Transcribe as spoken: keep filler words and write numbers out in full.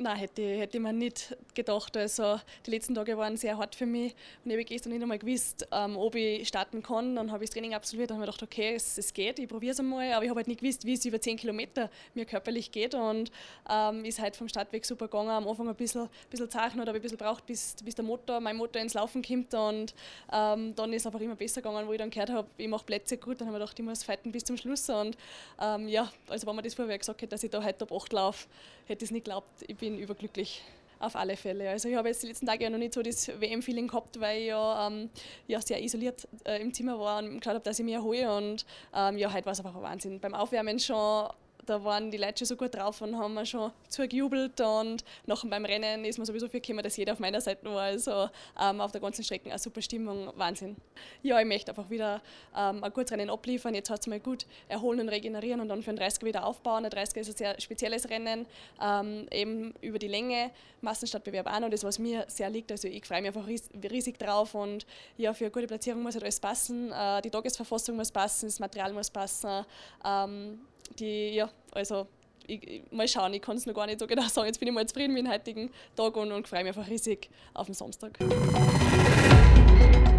nein, hätte, hätte ich mir nicht gedacht. Also die letzten Tage waren sehr hart für mich und ich habe gestern nicht einmal gewusst, ähm, ob ich starten kann. Dann habe ich das Training absolviert und habe mir gedacht, okay, es, es geht, ich probiere es einmal, aber ich habe halt nicht gewusst, wie es über zehn Kilometer mir körperlich geht und ähm, ist halt vom Startweg super gegangen. Am Anfang ein bisschen, bisschen Zeichen oder ein bisschen braucht, bis, bis der Motor, mein Motor ins Laufen kommt und ähm, dann ist es einfach immer besser gegangen, wo ich dann gehört habe, ich mache Plätze gut, dann habe ich gedacht, ich muss fighten bis zum Schluss und ähm, ja, also wenn man das vorher gesagt hätte, dass ich da heute Top acht laufe, hätte ich es nicht geglaubt. Ich bin überglücklich. Auf alle Fälle. Also ich habe jetzt die letzten Tage ja noch nicht so das W M-Feeling gehabt, weil ich ja, ähm, ja sehr isoliert äh, im Zimmer war und geschaut habe, dass ich mich erhole. Und ähm, ja, heute war es einfach ein Wahnsinn. Beim Aufwärmen schon, da waren die Leute schon so gut drauf und haben mir schon zugejubelt. Und nachher beim Rennen ist mir sowieso viel gekommen, dass jeder auf meiner Seite war. Also ähm, auf der ganzen Strecke eine super Stimmung, Wahnsinn. Ja, ich möchte einfach wieder ähm, ein gutes Rennen abliefern. Jetzt hat es mal gut erholen und regenerieren und dann für den dreißiger wieder aufbauen. Der dreißiger ist ein sehr spezielles Rennen, ähm, eben über die Länge, Massenstartbewerb auch noch, das was mir sehr liegt. Also ich freue mich einfach ries riesig drauf und ja, für eine gute Platzierung muss halt alles passen. Äh, die Tagesverfassung muss passen, das Material muss passen. Ähm, die, ja, also ich, ich, mal schauen, ich kann es noch gar nicht so genau sagen. Jetzt bin ich mal zufrieden mit dem heutigen Tag und, und freue mich einfach riesig auf den Samstag.